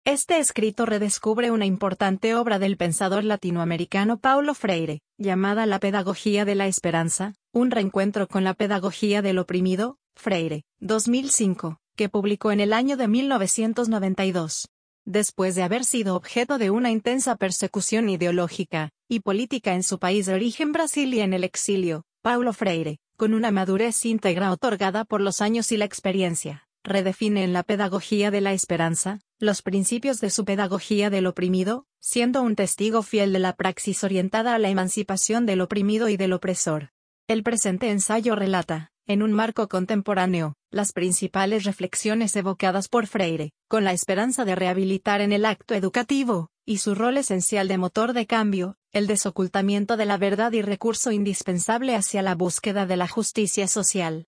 Este escrito redescubre una importante obra del pensador latinoamericano Paulo Freire, llamada La Pedagogía de la Esperanza, un reencuentro con la pedagogía del oprimido, Freire, 2005, que publicó en el año de 1992. Después de haber sido objeto de una intensa persecución ideológica y política en su país de origen Brasil y en el exilio, Paulo Freire, con una madurez íntegra otorgada por los años y la experiencia, redefine en la pedagogía de la esperanza los principios de su pedagogía del oprimido, siendo un testigo fiel de la praxis orientada a la emancipación del oprimido y del opresor. El presente ensayo relata, en un marco contemporáneo, las principales reflexiones evocadas por Freire, con la esperanza de rehabilitar en el acto educativo, y su rol esencial de motor de cambio, el desocultamiento de la verdad y recurso indispensable hacia la búsqueda de la justicia social.